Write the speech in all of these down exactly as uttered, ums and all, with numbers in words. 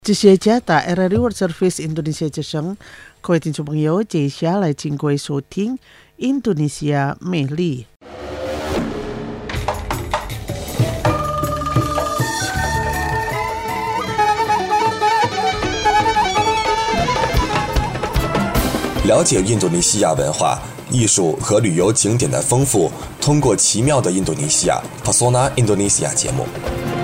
这些加大 R R World Service Indonesia 之声，各位听众朋友，接下来请各位收听印度尼西亚美丽。 了解印度尼西亚文化、艺术和旅游景点的丰富，通过奇妙的印度尼西亚 Pesona Indonesia 节目。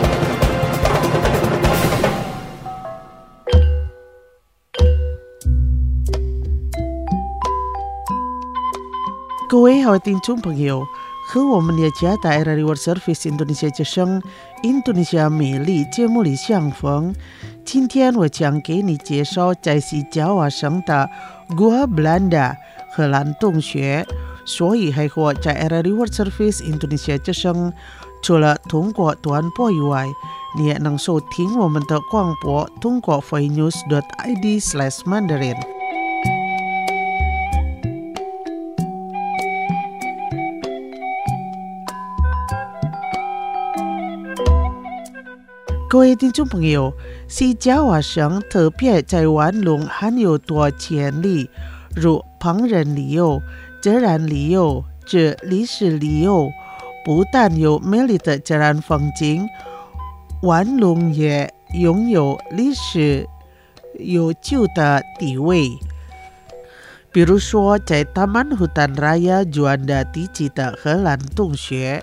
各位好听众朋友，和我们的加大 R R World Service Indonesia 之声印度尼西亚美丽节目里相逢。今天我将给你介绍在西爪哇省的 Gua Belanda 荷兰洞穴。所以还和在 R R World Service Indonesia 之声，除了通过短波以外，你也能收听我们的广播，通过 voinews dot i d slash mandarin。各位听众朋友，西爪哇省特别在玩弄很有多潜力，如烹饪旅游、自然旅游及历史旅游，不但有美丽的自然风景，玩弄也拥有历史悠久的地位。比如说，在 Taman Hutan Raya Juanda 地级的荷兰洞穴。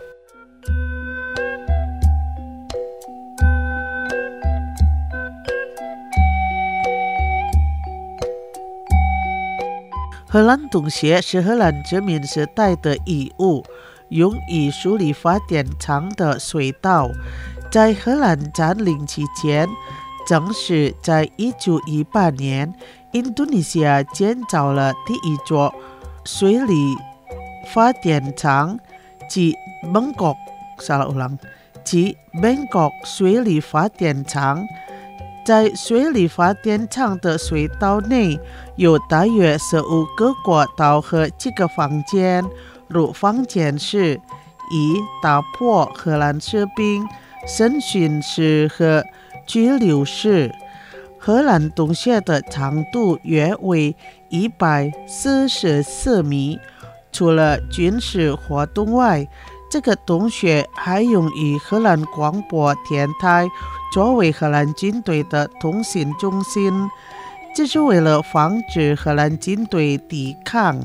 荷兰洞穴是荷兰殖民时代的遗物，用以处理发电厂的水道。在荷兰占领期间，正是在一九一八年，印度尼西亚建造了第一座水力发电厂，即 Bangkok salah ulang 即 Bangkok 水力发电厂。在水力发电厂的水道内有大约十五个过道和几个房间，如房间室、一打破荷兰士兵审讯室和拘留室。荷兰洞穴的长度约为一百四十四米。除了军事活动外，这个洞穴还用于荷兰广播电台作为荷兰军队的通信中心，这是为了防止荷兰军队抵抗。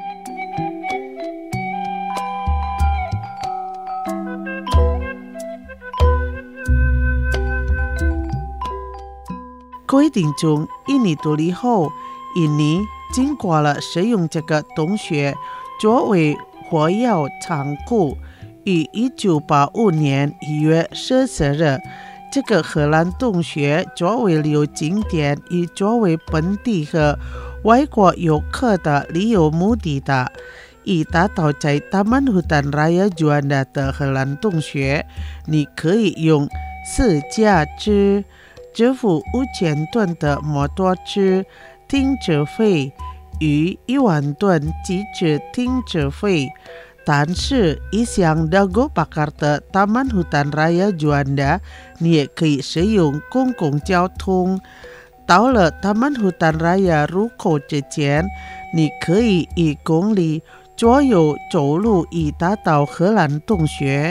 各位听众，印尼独立后，印尼经过了使用这个洞穴作为火药仓库。于一九八五年一月十四日，这个荷兰洞穴作为旅游景点，以作为本地和外国游客的旅游目的的。以达到在 Taman Hutan Raya Juanda 的荷兰洞穴，你可以用私家车支付五千吨的摩托车停车费与一万吨机车停车费。但是，一向dago pakar的 Taman Hutan Raya Juanda， 你也可以使用公共交通。到了 Taman Hutan Raya 入口之前，你可以一公里左右走路以达到荷兰洞穴。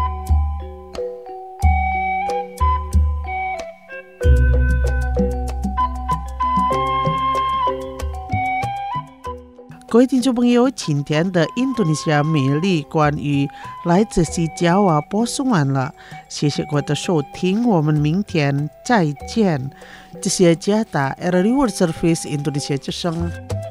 各位听众朋友，今天的印度尼西亚美丽关于来自西爪哇播送完了，谢谢各位的收听，我们明天再见。这是加大 R R World Service Indonesia 之声。